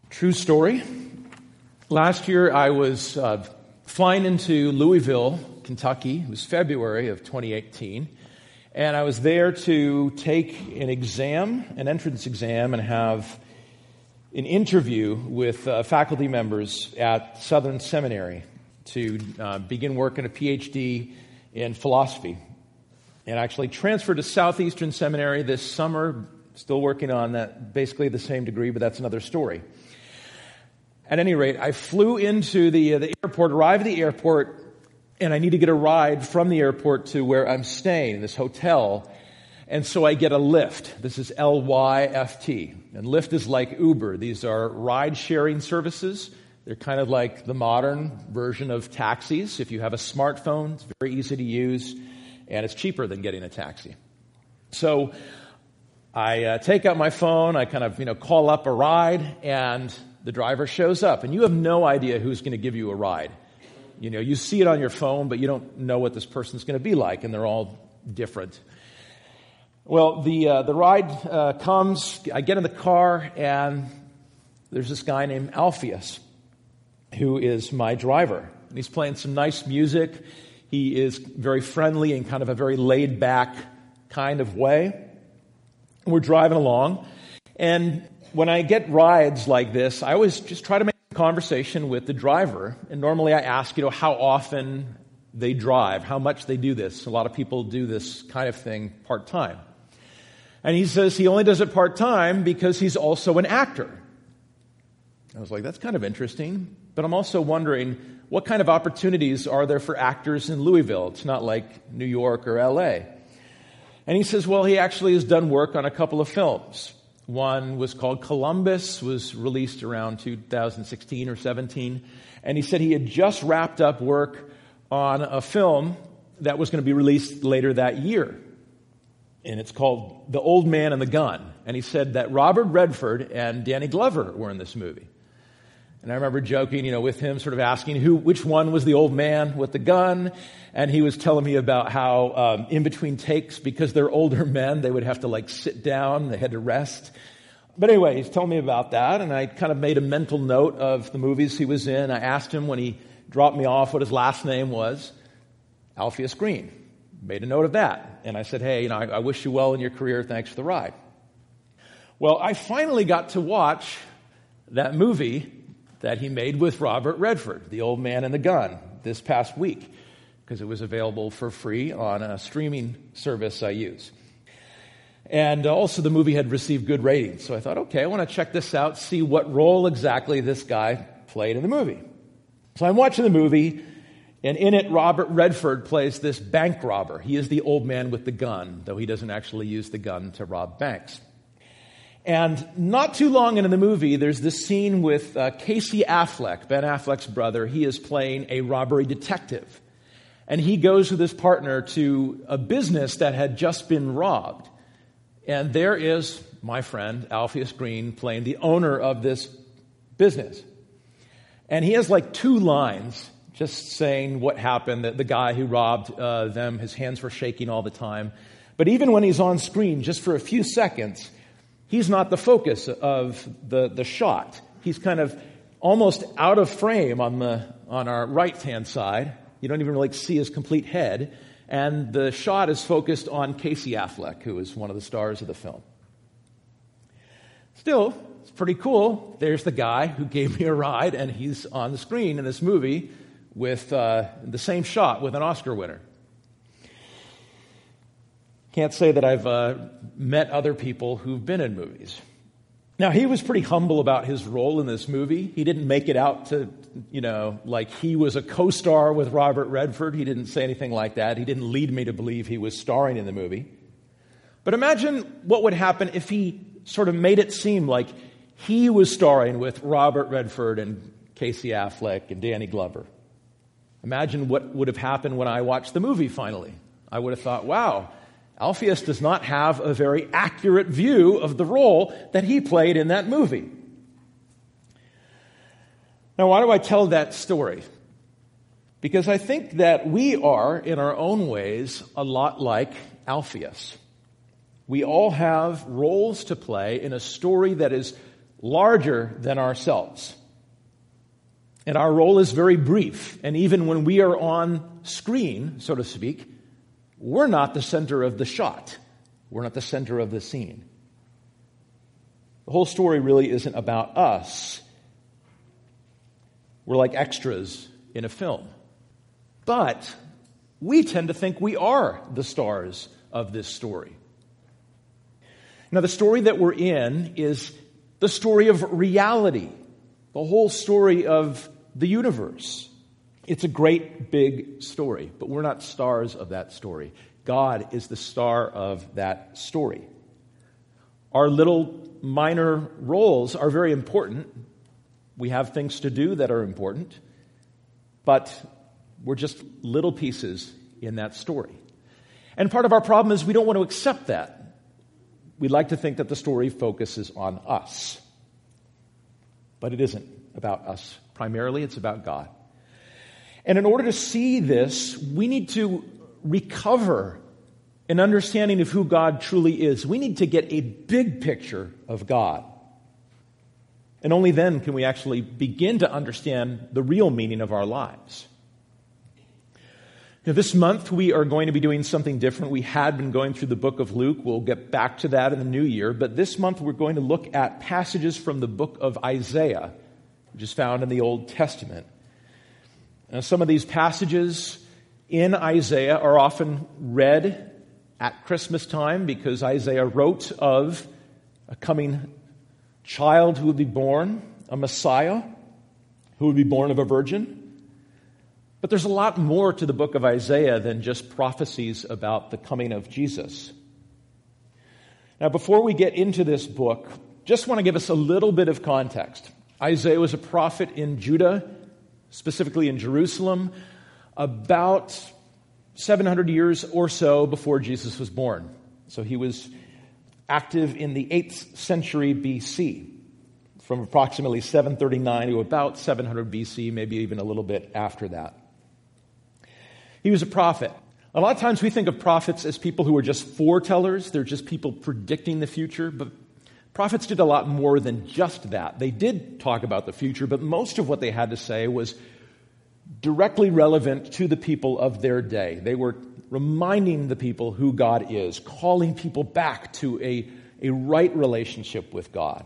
True story. Last year I was flying into Louisville, Kentucky. It was February of 2018. And I was there to take an entrance exam, and have an interview with faculty members at Southern Seminary to begin working a PhD in philosophy. And I actually transferred to Southeastern Seminary this summer, still working on that, basically the same degree, but that's another story. At any rate, I flew into the airport, arrived at the airport, and I need to get a ride from the airport to where I'm staying, in this hotel. And so I get a Lyft. This is L-Y-F-T. And Lyft is like Uber. These are ride-sharing services. They're kind of like the modern version of taxis. If you have a smartphone, it's very easy to use, and it's cheaper than getting a taxi. So I take out my phone, I kind of call up a ride, and the driver shows up. And you have no idea who's going to give you a ride. You see it on your phone, but you don't know what this person's going to be like, and they're all different. Well, the ride comes, I get in the car, and there's this guy named Alpheus, who is my driver. And he's playing some nice music. He is very friendly in kind of a very laid-back kind of way. We're driving along, and when I get rides like this, I always just try to make a conversation with the driver. And normally I ask, how often they drive, how much they do this. A lot of people do this kind of thing part-time. And he says he only does it part-time because he's also an actor. I was like, that's kind of interesting. But I'm also wondering, what kind of opportunities are there for actors in Louisville? It's not like New York or L.A. And he says, well, he actually has done work on a couple of films. One was called Columbus, was released around 2016 or 17. And he said he had just wrapped up work on a film that was going to be released later that year. And it's called The Old Man and the Gun. And he said that Robert Redford and Danny Glover were in this movie. And I remember joking, with him, sort of asking which one was the old man with the gun. And he was telling me about how in between takes, because they're older men, they would have to sit down, they had to rest. But anyway, he's telling me about that, and I kind of made a mental note of the movies he was in. I asked him when he dropped me off what his last name was. Alpheus Green. Made a note of that. And I said, hey, I wish you well in your career, thanks for the ride. Well, I finally got to watch that movie that he made with Robert Redford, The Old Man and the Gun, this past week, because it was available for free on a streaming service I use. And also the movie had received good ratings. So I thought, okay, I want to check this out, see what role exactly this guy played in the movie. So I'm watching the movie, and in it, Robert Redford plays this bank robber. He is the old man with the gun, though he doesn't actually use the gun to rob banks. And not too long into the movie, there's this scene with Casey Affleck, Ben Affleck's brother. He is playing a robbery detective. And he goes with his partner to a business that had just been robbed. And there is my friend, Alpheus Green, playing the owner of this business. And he has 2 lines just saying what happened, that the guy who robbed them, his hands were shaking all the time. But even when he's on screen, just for a few seconds, he's not the focus of the shot. He's kind of almost out of frame on our right-hand side. You don't even really see his complete head. And the shot is focused on Casey Affleck, who is one of the stars of the film. Still, it's pretty cool. There's the guy who gave me a ride, and he's on the screen in this movie with the same shot with an Oscar winner. Can't say that I've met other people who've been in movies. Now, he was pretty humble about his role in this movie. He didn't make it out to, like he was a co-star with Robert Redford. He didn't say anything like that. He didn't lead me to believe he was starring in the movie. But imagine what would happen if he sort of made it seem like he was starring with Robert Redford and Casey Affleck and Danny Glover. Imagine what would have happened when I watched the movie finally. I would have thought, wow, Alpheus does not have a very accurate view of the role that he played in that movie. Now, why do I tell that story? Because I think that we are, in our own ways, a lot like Alpheus. We all have roles to play in a story that is larger than ourselves. And our role is very brief. And even when we are on screen, so to speak, we're not the center of the shot. We're not the center of the scene. The whole story really isn't about us. We're like extras in a film. But we tend to think we are the stars of this story. Now, the story that we're in is the story of reality, the whole story of the universe. It's a great big story, but we're not stars of that story. God is the star of that story. Our little minor roles are very important. We have things to do that are important, but we're just little pieces in that story. And part of our problem is we don't want to accept that. We'd like to think that the story focuses on us. But it isn't about us. Primarily, it's about God. And in order to see this, we need to recover an understanding of who God truly is. We need to get a big picture of God. And only then can we actually begin to understand the real meaning of our lives. Now, this month, we are going to be doing something different. We had been going through the book of Luke. We'll get back to that in the new year. But this month, we're going to look at passages from the book of Isaiah, which is found in the Old Testament. Now, some of these passages in Isaiah are often read at Christmas time because Isaiah wrote of a coming child who would be born, a Messiah who would be born of a virgin. But there's a lot more to the book of Isaiah than just prophecies about the coming of Jesus. Now, before we get into this book, just want to give us a little bit of context. Isaiah was a prophet in Judah, specifically in Jerusalem, about 700 years or so before Jesus was born. So he was active in the 8th century BC, from approximately 739 to about 700 BC, maybe even a little bit after that. He was a prophet. A lot of times we think of prophets as people who are just foretellers. They're just people predicting the future. But prophets did a lot more than just that. They did talk about the future, but most of what they had to say was directly relevant to the people of their day. They were reminding the people who God is, calling people back to a right relationship with God.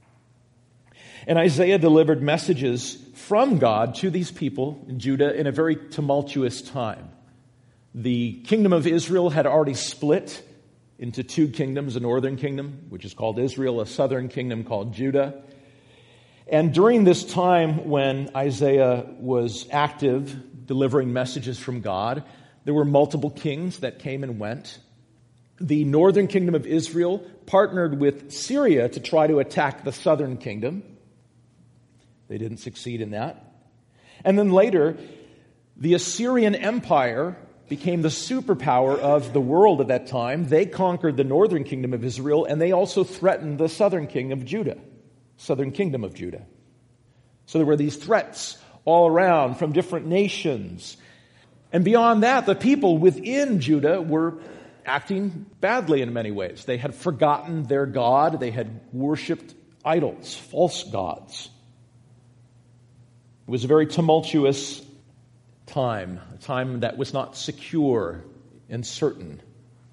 And Isaiah delivered messages from God to these people in Judah in a very tumultuous time. The kingdom of Israel had already split into two kingdoms, a northern kingdom, which is called Israel, a southern kingdom called Judah. And during this time when Isaiah was active, delivering messages from God, there were multiple kings that came and went. The northern kingdom of Israel partnered with Syria to try to attack the southern kingdom. They didn't succeed in that. And then later, the Assyrian Empire became the superpower of the world at that time. They conquered the northern kingdom of Israel, and they also threatened the southern kingdom of Judah. So there were these threats all around from different nations. And beyond that, the people within Judah were acting badly in many ways. They had forgotten their God. They had worshipped idols, false gods. It was a very tumultuous time, a time that was not secure and certain.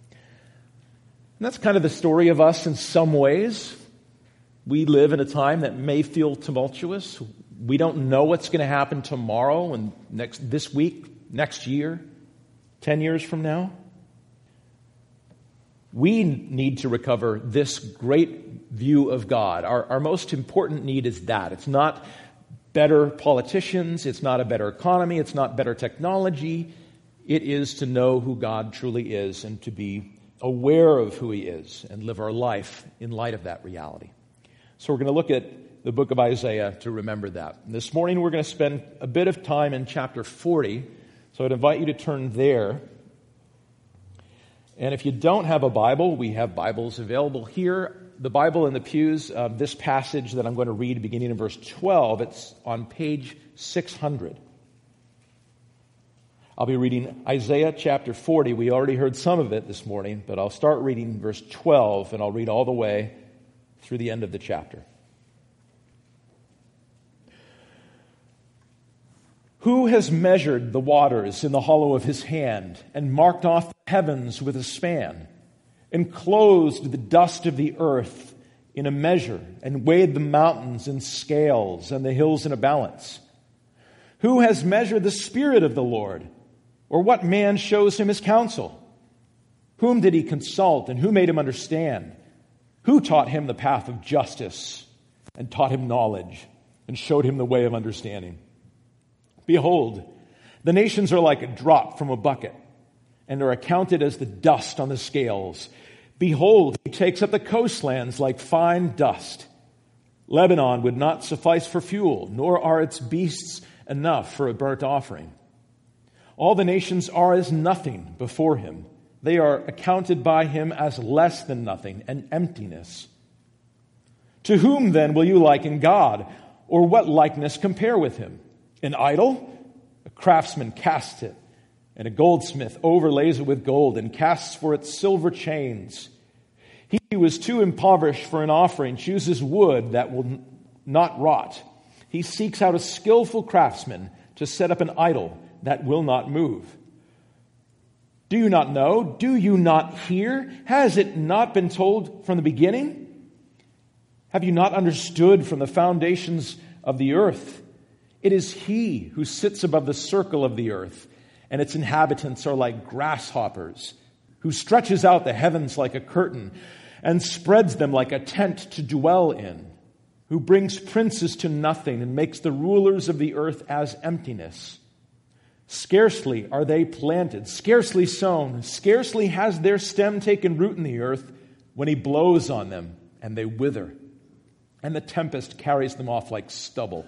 And that's kind of the story of us in some ways. We live in a time that may feel tumultuous. We don't know what's going to happen tomorrow and this week, next year, 10 years from now. We need to recover this great view of God. Our most important need is that. It's not better politicians. It's not a better economy. It's not better technology. It is to know who God truly is and to be aware of who He is and live our life in light of that reality. So we're going to look at the book of Isaiah to remember that. And this morning we're going to spend a bit of time in chapter 40. So I'd invite you to turn there. And if you don't have a Bible, we have Bibles available here. The Bible in the pews, this passage that I'm going to read beginning in verse 12, it's on page 600. I'll be reading Isaiah chapter 40. We already heard some of it this morning, but I'll start reading verse 12, and I'll read all the way through the end of the chapter. Who has measured the waters in the hollow of his hand, and marked off the heavens with a span, enclosed the dust of the earth in a measure, and weighed the mountains in scales and the hills in a balance? Who has measured the Spirit of the Lord? Or what man shows him his counsel? Whom did he consult, and who made him understand? Who taught him the path of justice, and taught him knowledge, and showed him the way of understanding? Behold, the nations are like a drop from a bucket, and are accounted as the dust on the scales. Behold, he takes up the coastlands like fine dust. Lebanon would not suffice for fuel, nor are its beasts enough for a burnt offering. All the nations are as nothing before him. They are accounted by him as less than nothing, and emptiness. To whom then will you liken God, or what likeness compare with him? An idol? A craftsman casts it, and a goldsmith overlays it with gold and casts for it silver chains. He who is too impoverished for an offering chooses wood that will not rot. He seeks out a skillful craftsman to set up an idol that will not move. Do you not know? Do you not hear? Has it not been told from the beginning? Have you not understood from the foundations of the earth? It is he who sits above the circle of the earth, and its inhabitants are like grasshoppers, who stretches out the heavens like a curtain and spreads them like a tent to dwell in, who brings princes to nothing and makes the rulers of the earth as emptiness. Scarcely are they planted, scarcely sown, scarcely has their stem taken root in the earth when he blows on them and they wither, and the tempest carries them off like stubble.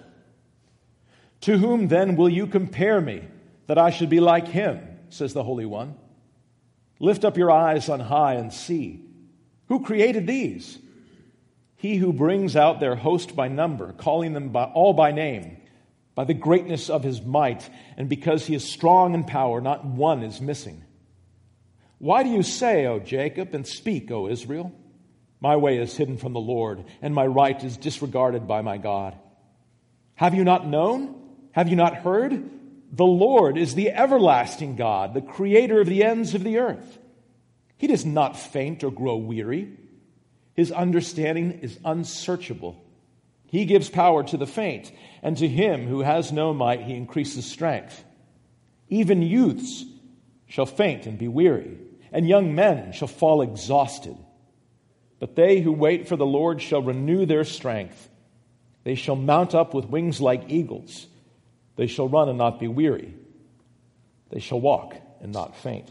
To whom then will you compare me, that I should be like him, says the Holy One? Lift up your eyes on high and see. Who created these? He who brings out their host by number, calling them all by name, by the greatness of his might, and because he is strong in power, not one is missing. Why do you say, O Jacob, and speak, O Israel? My way is hidden from the Lord, and my right is disregarded by my God. Have you not known? Have you not heard? The Lord is the everlasting God, the creator of the ends of the earth. He does not faint or grow weary. His understanding is unsearchable. He gives power to the faint, and to him who has no might he increases strength. Even youths shall faint and be weary, and young men shall fall exhausted. But they who wait for the Lord shall renew their strength. They shall mount up with wings like eagles. They shall run and not be weary. They shall walk and not faint.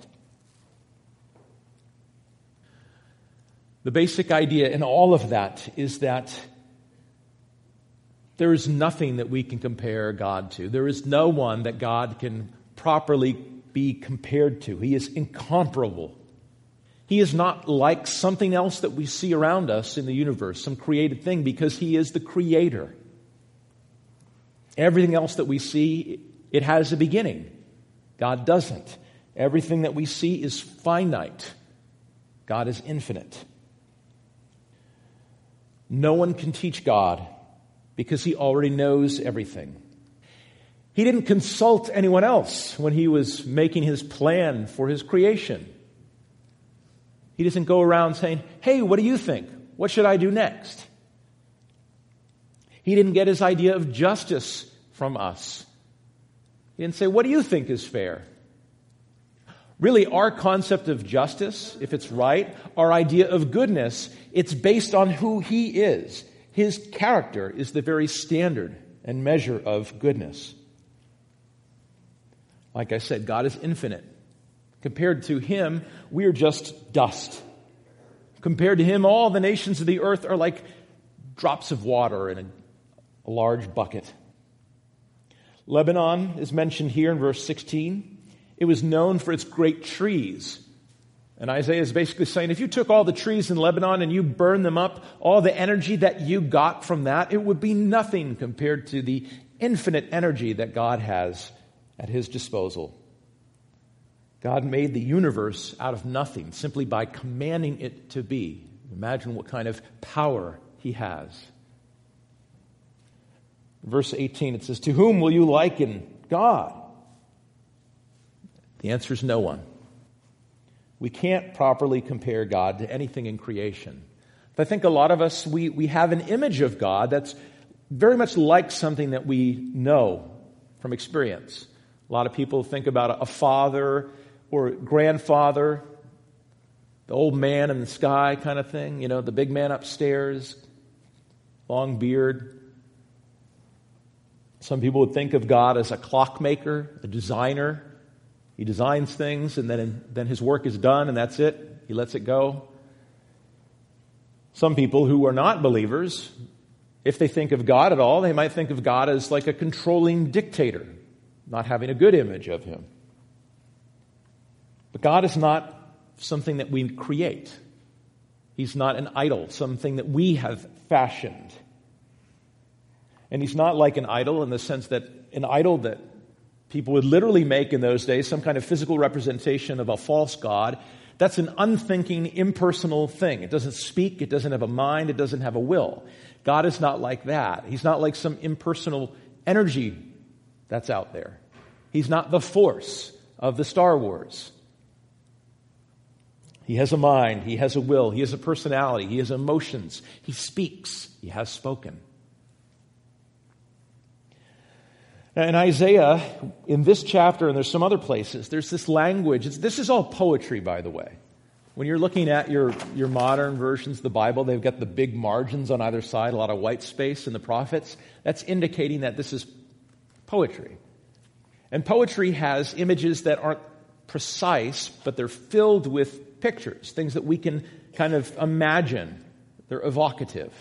The basic idea in all of that is that there is nothing that we can compare God to. There is no one that God can properly be compared to. He is incomparable. He is not like something else that we see around us in the universe, some created thing, because he is the creator. Everything else that we see, it has a beginning. God doesn't. Everything that we see is finite. God is infinite. No one can teach God because he already knows everything. He didn't consult anyone else when he was making his plan for his creation. He doesn't go around saying, hey, what do you think? What should I do next? He didn't get his idea of justice from us. He didn't say, what do you think is fair? Really, our concept of justice, if it's right, our idea of goodness, it's based on who he is. His character is the very standard and measure of goodness. Like I said, God is infinite. Compared to him, we are just dust. Compared to him, all the nations of the earth are like drops of water in a large bucket. Lebanon is mentioned here in verse 16. It was known for its great trees. And Isaiah is basically saying, if you took all the trees in Lebanon and you burned them up, all the energy that you got from that, it would be nothing compared to the infinite energy that God has at his disposal. God made the universe out of nothing simply by commanding it to be. Imagine what kind of power he has. Verse 18, it says, to whom will you liken God? The answer is no one. We can't properly compare God to anything in creation. I think a lot of us, we have an image of God that's very much like something that we know from experience. A lot of people think about a father or grandfather, the old man in the sky kind of thing, the big man upstairs, long beard. Some people would think of God as a clockmaker, a designer. He designs things and then his work is done and that's it. He lets it go. Some people who are not believers, if they think of God at all, they might think of God as like a controlling dictator, not having a good image of him. But God is not something that we create. He's not an idol, something that we have fashioned. And he's not like an idol in the sense that an idol that people would literally make in those days, some kind of physical representation of a false god. That's an unthinking, impersonal thing. It doesn't speak, it doesn't have a mind, it doesn't have a will. God is not like that. He's not like some impersonal energy that's out there. He's not the Force of the Star Wars. He has a mind, he has a will, he has a personality, he has emotions. He speaks, he has spoken. In Isaiah, in this chapter, and there's some other places, there's this language. This is all poetry, by the way. When you're looking at your modern versions of the Bible, they've got the big margins on either side, a lot of white space in the prophets. That's indicating that this is poetry. And poetry has images that aren't precise, but they're filled with pictures, things that we can kind of imagine. They're evocative.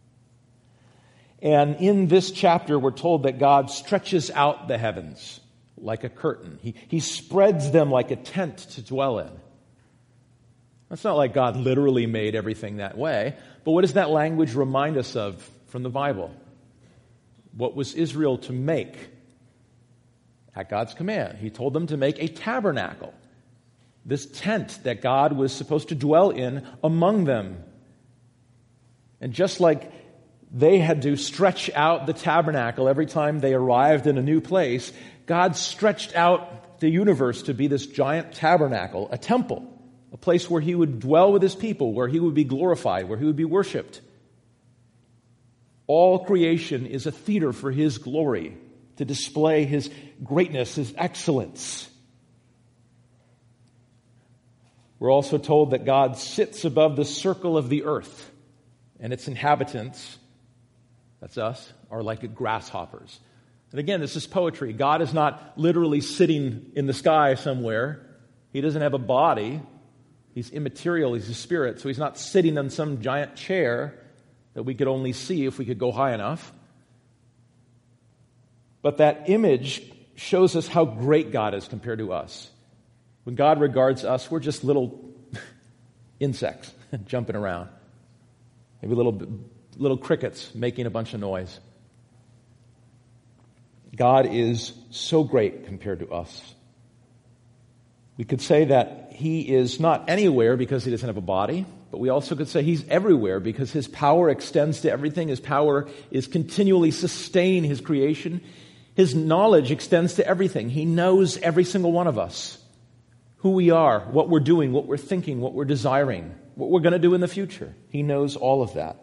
And in this chapter, we're told that God stretches out the heavens like a curtain. He spreads them like a tent to dwell in. That's not like God literally made everything that way. But what does that language remind us of from the Bible? What was Israel to make at God's command? He told them to make a tabernacle, this tent that God was supposed to dwell in among them. And just like they had to stretch out the tabernacle every time they arrived in a new place, God stretched out the universe to be this giant tabernacle, a temple, a place where he would dwell with his people, where he would be glorified, where he would be worshiped. All creation is a theater for his glory, to display his greatness, his excellence. We're also told that God sits above the circle of the earth, and its inhabitants, that's us, are like grasshoppers. And again, this is poetry. God is not literally sitting in the sky somewhere. He doesn't have a body. He's immaterial. He's a spirit. So he's not sitting on some giant chair that we could only see if we could go high enough. But that image shows us how great God is compared to us. When God regards us, we're just little insects jumping around. Maybe little crickets making a bunch of noise. God is so great compared to us. We could say that he is not anywhere because he doesn't have a body, but we also could say he's everywhere because his power extends to everything. His power is continually sustaining his creation. His knowledge extends to everything. He knows every single one of us, who we are, what we're doing, what we're thinking, what we're desiring, what we're going to do in the future. He knows all of that.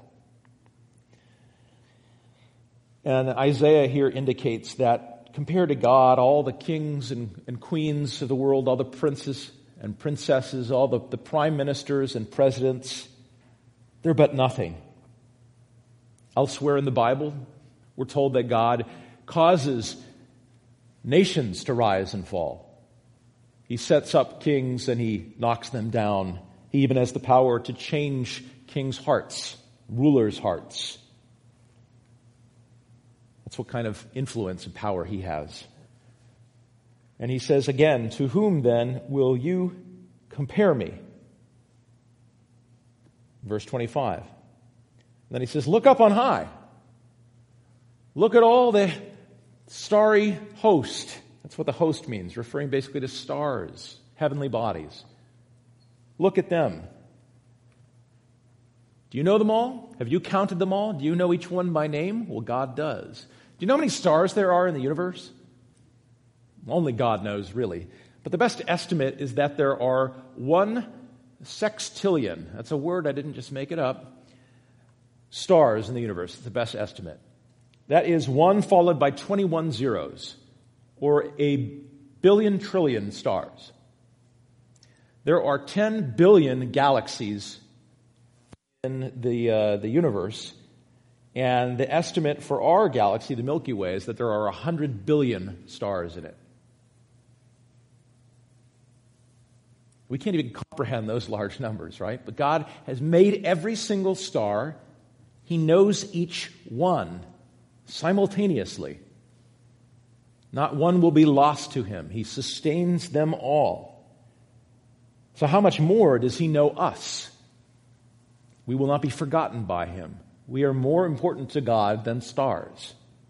And Isaiah here indicates that compared to God, all the kings and queens of the world, all the princes and princesses, all the prime ministers and presidents, they're but nothing. Elsewhere in the Bible, we're told that God causes nations to rise and fall. He sets up kings and he knocks them down. He even has the power to change kings' hearts, rulers' hearts. That's what kind of influence and power he has. And he says again, to whom then will you compare me? Verse 25. And then he says, look up on high. Look at all the starry host. That's what the host means, referring basically to stars, heavenly bodies. Look at them. Do you know them all? Have you counted them all? Do you know each one by name? Well, God does. Do you know how many stars there are in the universe? Only God knows, really. But the best estimate is that there are 1 sextillion, that's a word, I didn't just make it up, stars in the universe. It's the best estimate. That is 1 followed by 21 zeros, or a billion trillion stars. There are 10 billion galaxies in the universe, and the estimate for our galaxy, the Milky Way, is that there are 100 billion stars in it. We can't even comprehend those large numbers, right? But God has made every single star. He knows each one simultaneously. Not one will be lost to him. He sustains them all. So how much more does he know us? We will not be forgotten by him. We are more important to God than stars.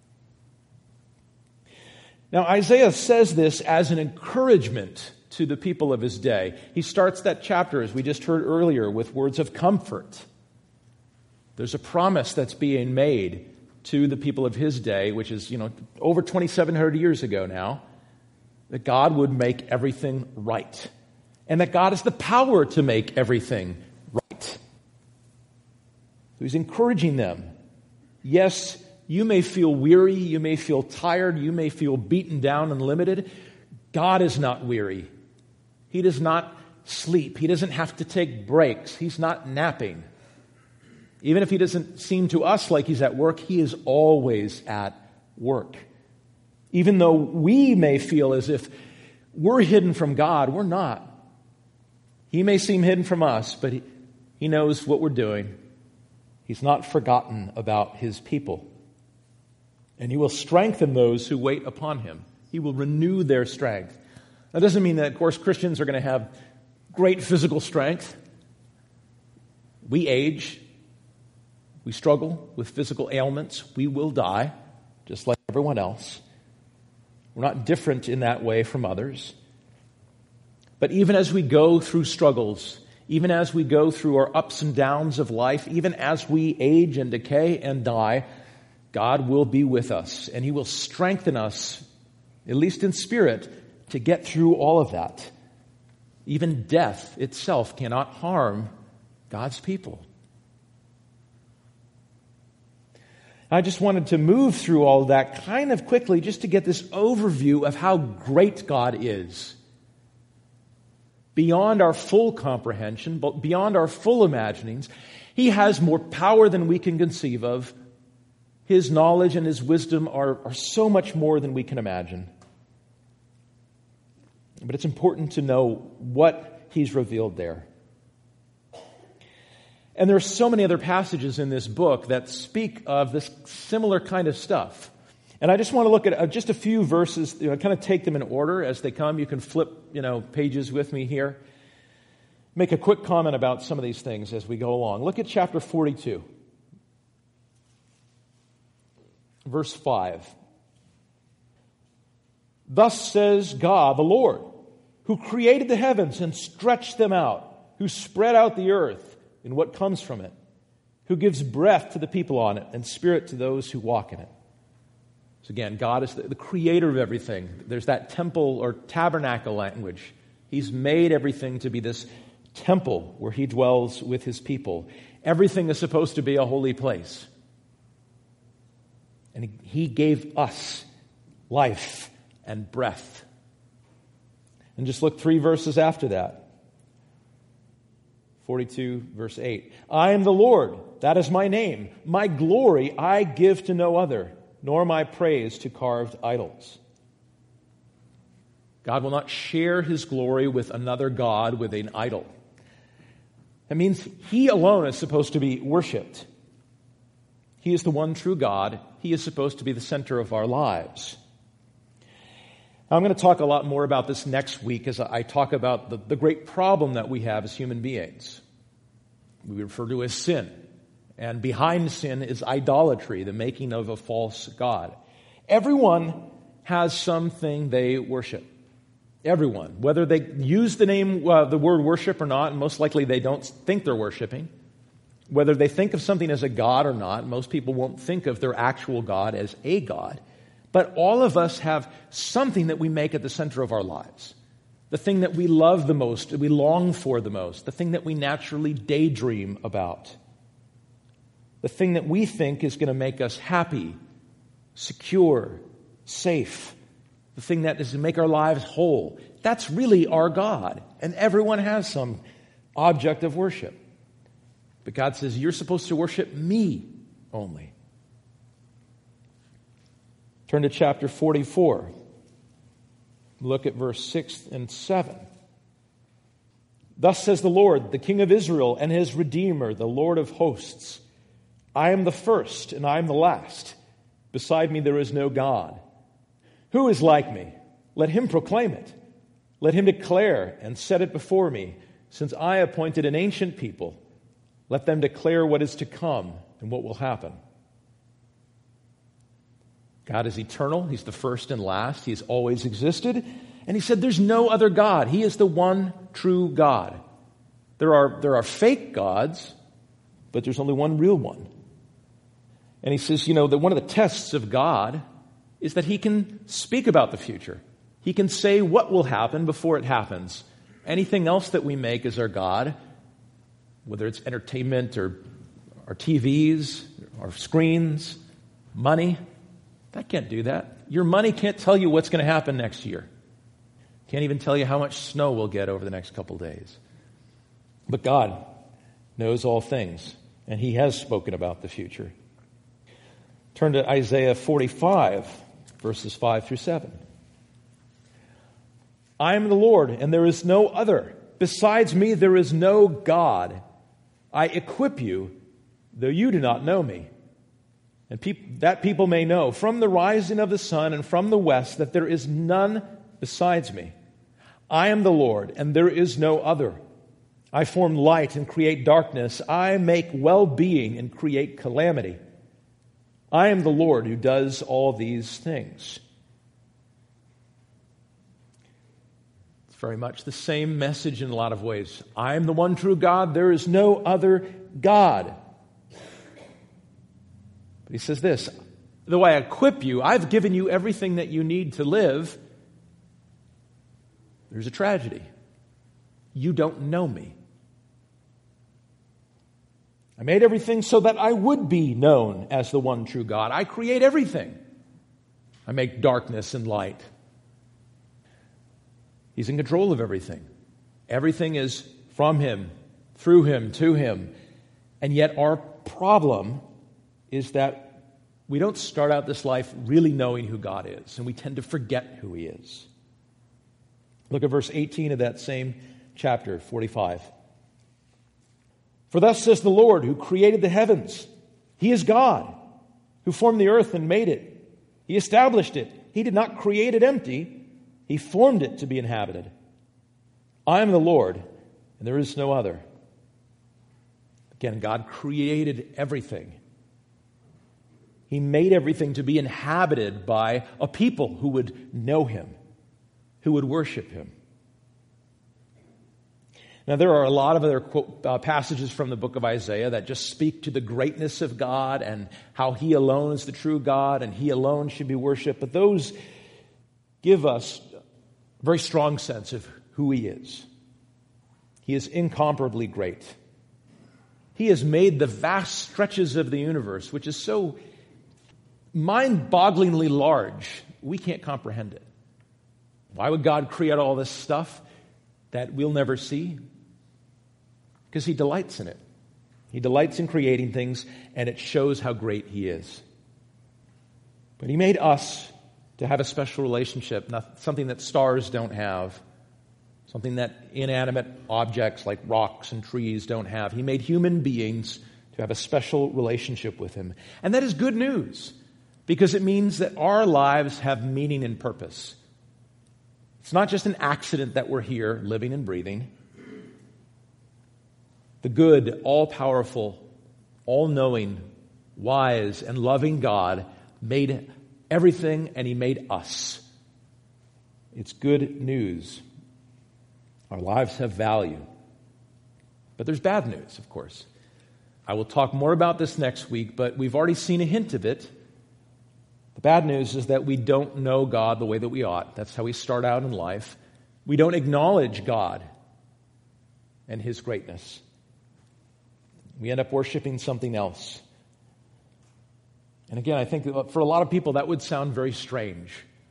Now, Isaiah says this as an encouragement to the people of his day. He starts that chapter, as we just heard earlier, with words of comfort. There's a promise that's being made to the people of his day, which is, over 2,700 years ago now, that God would make everything right. And that God has the power to make everything right. So he's encouraging them. Yes, you may feel weary, you may feel tired, you may feel beaten down and limited. God is not weary. He does not sleep. He doesn't have to take breaks. He's not napping. Even if he doesn't seem to us like he's at work, he is always at work. Even though we may feel as if we're hidden from God, we're not. He may seem hidden from us, but he knows what we're doing. He's not forgotten about his people. And he will strengthen those who wait upon him. He will renew their strength. That doesn't mean that, of course, Christians are going to have great physical strength. We age. We struggle with physical ailments. We will die, just like everyone else. We're not different in that way from others. But even as we go through struggles, even as we go through our ups and downs of life, even as we age and decay and die, God will be with us, and he will strengthen us, at least in spirit, to get through all of that. Even death itself cannot harm God's people. I just wanted to move through all of that kind of quickly just to get this overview of how great God is. Beyond our full comprehension, but beyond our full imaginings, he has more power than we can conceive of. His knowledge and his wisdom are so much more than we can imagine. But it's important to know what he's revealed there. And there are so many other passages in this book that speak of this similar kind of stuff. And I just want to look at just a few verses, kind of take them in order as they come. You can flip, pages with me here. Make a quick comment about some of these things as we go along. Look at chapter 42. Verse 5. Thus says God, the Lord, who created the heavens and stretched them out, who spread out the earth and what comes from it, who gives breath to the people on it and spirit to those who walk in it. So again, God is the creator of everything. There's that temple or tabernacle language. He's made everything to be this temple where he dwells with his people. Everything is supposed to be a holy place. And he gave us life and breath. And just look 3 verses after that. 42, verse 8. I am the Lord, that is my name. My glory I give to no other, nor my praise to carved idols. God will not share his glory with another god, with an idol. That means he alone is supposed to be worshipped. He is the one true God. He is supposed to be the center of our lives. Now, I'm going to talk a lot more about this next week as I talk about the great problem that we have as human beings. We refer to as sin. And behind sin is idolatry, the making of a false god. Everyone has something they worship. Everyone. Whether they use the word worship or not, and most likely they don't think they're worshiping. Whether they think of something as a god or not, most people won't think of their actual God as a god. But all of us have something that we make at the center of our lives. The thing that we love the most, that we long for the most, the thing that we naturally daydream about. The thing that we think is going to make us happy, secure, safe. The thing that is going to make our lives whole. That's really our God. And everyone has some object of worship. But God says, you're supposed to worship me only. Turn to chapter 44. Look at verse 6 and 7. Thus says the Lord, the King of Israel and his Redeemer, the Lord of hosts. I am the first and I am the last. Beside me there is no God. Who is like me? Let him proclaim it. Let him declare and set it before me. Since I appointed an ancient people, let them declare what is to come and what will happen. God is eternal. He's the first and last. He has always existed. And he said there's no other God. He is the one true God. There are fake gods, but there's only one real one. And he says, that one of the tests of God is that he can speak about the future. He can say what will happen before it happens. Anything else that we make as our God, whether it's entertainment or our TVs, our screens, money, that can't do that. Your money can't tell you what's going to happen next year. Can't even tell you how much snow we'll get over the next couple days. But God knows all things, and he has spoken about the future. Turn to Isaiah 45, verses 5 through 7. I am the Lord, and there is no other. Besides me, there is no God. I equip you, though you do not know me. And that people may know from the rising of the sun and from the west that there is none besides me. I am the Lord, and there is no other. I form light and create darkness. I make well-being and create calamity. I am the Lord who does all these things. It's very much the same message in a lot of ways. I am the one true God. There is no other God. But he says this, though I equip you, I've given you everything that you need to live. There's a tragedy. You don't know me. I made everything so that I would be known as the one true God. I create everything. I make darkness and light. He's in control of everything. Everything is from him, through him, to him. And yet our problem is that we don't start out this life really knowing who God is, and we tend to forget who he is. Look at verse 18 of that same chapter, 45. For thus says the Lord, who created the heavens. He is God, who formed the earth and made it. He established it. He did not create it empty. He formed it to be inhabited. I am the Lord, and there is no other. Again, God created everything. He made everything to be inhabited by a people who would know him, who would worship him. Now, there are a lot of other passages from the book of Isaiah that just speak to the greatness of God and how he alone is the true God and he alone should be worshiped. But those give us a very strong sense of who he is. He is incomparably great. He has made the vast stretches of the universe, which is so mind-bogglingly large, we can't comprehend it. Why would God create all this stuff that we'll never see? Because he delights in it. He delights in creating things, and it shows how great he is. But he made us to have a special relationship, something that stars don't have, something that inanimate objects like rocks and trees don't have. He made human beings to have a special relationship with him. And that is good news, because it means that our lives have meaning and purpose. It's not just an accident that we're here living and breathing. The good, all-powerful, all-knowing, wise, and loving God made everything, and he made us. It's good news. Our lives have value. But there's bad news, of course. I will talk more about this next week, but we've already seen a hint of it The bad news is that we don't know God the way that we ought. That's how we start out in life. We don't acknowledge God and His greatness. We end up worshiping something else. And again, I think that for a lot of people that would sound very strange.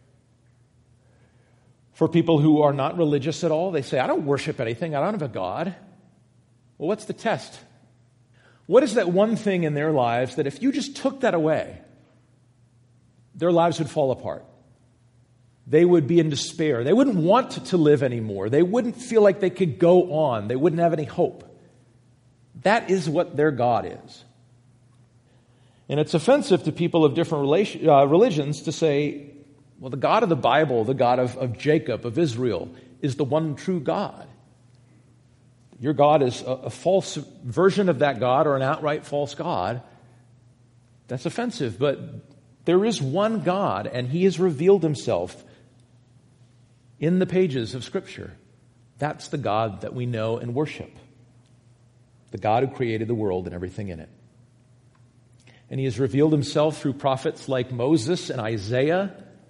For people who are not religious at all, they say, I don't worship anything. I don't have a God. Well, what's the test? What is that one thing in their lives that if you just took that away, their lives would fall apart? They would be in despair. They wouldn't want to live anymore. They wouldn't feel like they could go on. They wouldn't have any hope. That is what their God is. And it's offensive to people of different religions to say, well, the God of the Bible, the God of Jacob, of Israel, is the one true God. Your God is a false version of that God or an outright false God. That's offensive, but there is one God, and He has revealed Himself in the pages of Scripture. That's the God that we know and worship. The God who created the world and everything in it. And He has revealed Himself through prophets like Moses and Isaiah.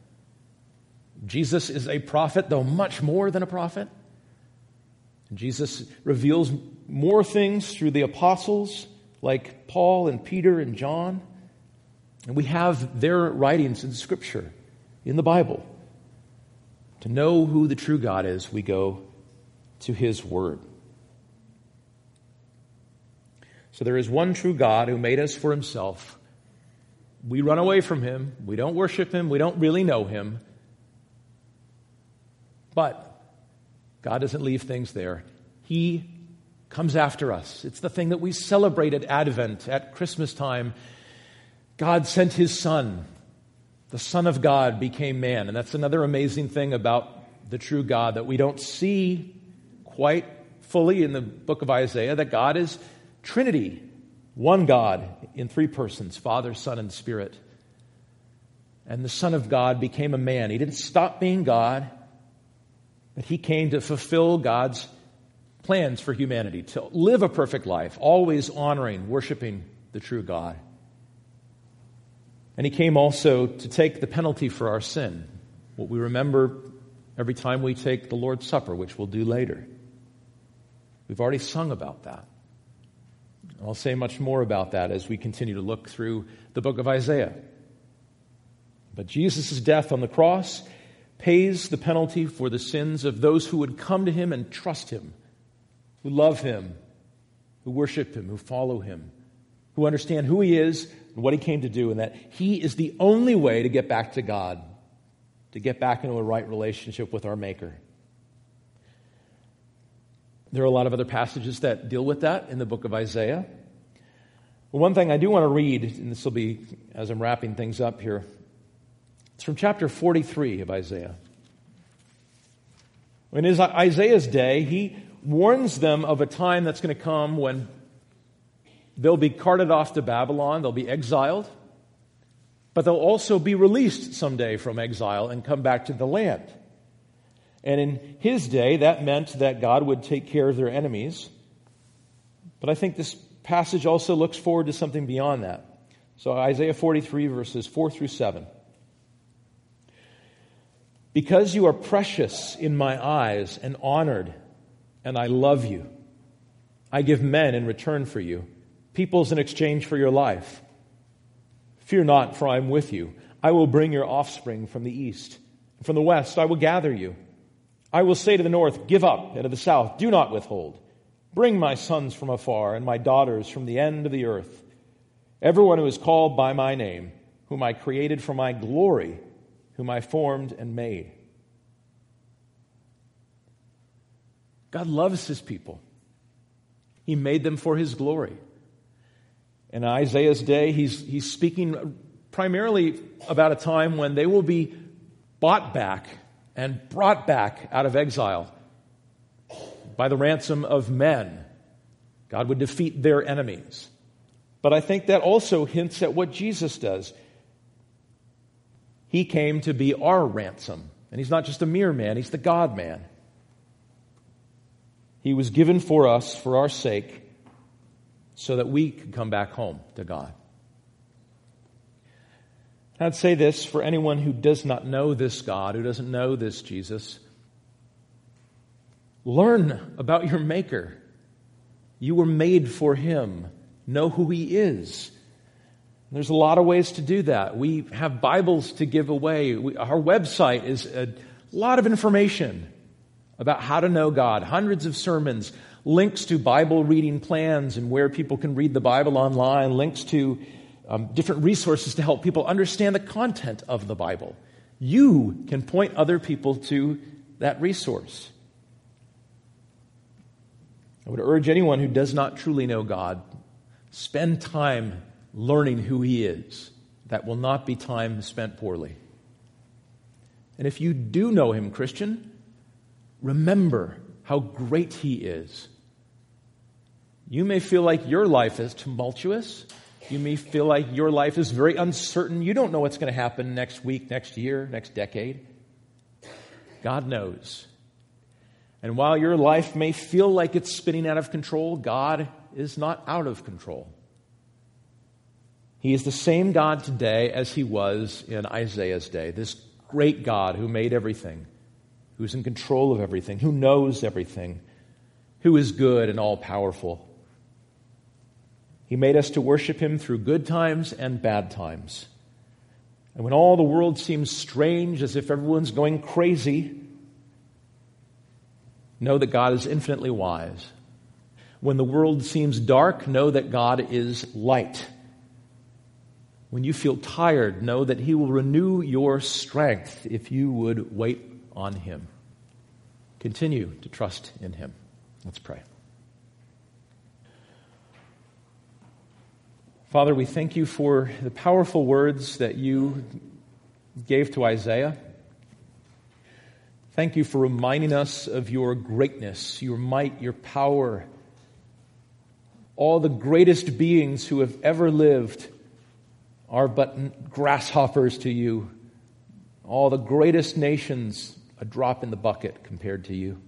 Jesus is a prophet, though much more than a prophet. And Jesus reveals more things through the apostles like Paul and Peter and John. And we have their writings in Scripture, in the Bible. To know who the true God is, we go to His Word. So there is one true God who made us for Himself. We run away from Him. We don't worship Him. We don't really know Him. But God doesn't leave things there. He comes after us. It's the thing that we celebrate at Advent, at Christmas time. God sent His Son. The Son of God became man. And that's another amazing thing about the true God that we don't see quite fully in the book of Isaiah, that God is Trinity, one God in three persons, Father, Son, and Spirit. And the Son of God became a man. He didn't stop being God, but He came to fulfill God's plans for humanity, to live a perfect life, always honoring, worshiping the true God. And He came also to take the penalty for our sin, what we remember every time we take the Lord's Supper, which we'll do later. We've already sung about that. I'll say much more about that as we continue to look through the book of Isaiah. But Jesus' death on the cross pays the penalty for the sins of those who would come to Him and trust Him, who love Him, who worship Him, who follow Him, who understand who He is and what He came to do, and that He is the only way to get back to God, to get back into a right relationship with our Maker. There are a lot of other passages that deal with that in the book of Isaiah. But one thing I do want to read, and this will be as I'm wrapping things up here, it's from chapter 43 of Isaiah. In Isaiah's day, he warns them of a time that's going to come when they'll be carted off to Babylon, they'll be exiled, but they'll also be released someday from exile and come back to the land. And in his day, that meant that God would take care of their enemies. But I think this passage also looks forward to something beyond that. So Isaiah 43, verses 4 through 7. Because you are precious in my eyes and honored, and I love you, I give men in return for you, peoples in exchange for your life. Fear not, for I am with you. I will bring your offspring from the east. From the west I will gather you. I will say to the north, give up, and to the south, do not withhold. Bring my sons from afar and my daughters from the end of the earth. Everyone who is called by my name, whom I created for my glory, whom I formed and made. God loves His people. He made them for His glory. In Isaiah's day, he's speaking primarily about a time when they will be bought back and brought back out of exile by the ransom of men. God would defeat their enemies. But I think that also hints at what Jesus does. He came to be our ransom. And He's not just a mere man, He's the God-man. He was given for us, for our sake, so that we could come back home to God. I'd say this for anyone who does not know this God, who doesn't know this Jesus. Learn about your Maker. You were made for Him. Know who He is. There's a lot of ways to do that. We have Bibles to give away. Our website is a lot of information about how to know God. Hundreds of sermons, links to Bible reading plans and where people can read the Bible online, links to different resources to help people understand the content of the Bible. You can point other people to that resource. I would urge anyone who does not truly know God, spend time learning who He is. That will not be time spent poorly. And if you do know Him, Christian, remember how great He is. You may feel like your life is tumultuous. You may feel like your life is very uncertain. You don't know what's going to happen next week, next year, next decade. God knows. And while your life may feel like it's spinning out of control, God is not out of control. He is the same God today as He was in Isaiah's day. This great God who made everything, who's in control of everything, who knows everything, who is good and all-powerful. He made us to worship Him through good times and bad times. And when all the world seems strange, as if everyone's going crazy, know that God is infinitely wise. When the world seems dark, know that God is light. When you feel tired, know that He will renew your strength if you would wait on Him. Continue to trust in Him. Let's pray. Father, we thank You for the powerful words that You gave to Isaiah. Thank You for reminding us of Your greatness, Your might, Your power. All the greatest beings who have ever lived are but grasshoppers to You. All the greatest nations, a drop in the bucket compared to You.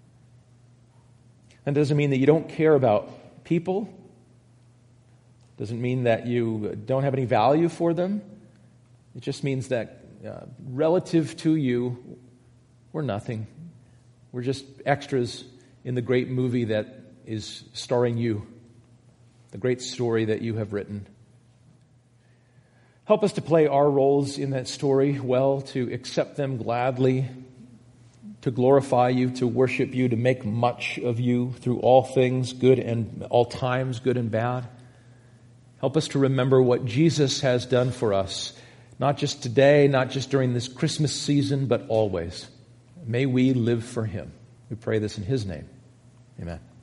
That doesn't mean that You don't care about people. Doesn't mean that You don't have any value for them. It just means that relative to You, we're nothing. We're just extras in the great movie that is starring You, the great story that You have written. Help us to play our roles in that story well, to accept them gladly, to glorify You, to worship You, to make much of You through all things, good and all times, good and bad. Help us to remember what Jesus has done for us, not just today, not just during this Christmas season, but always. May we live for Him. We pray this in His name. Amen.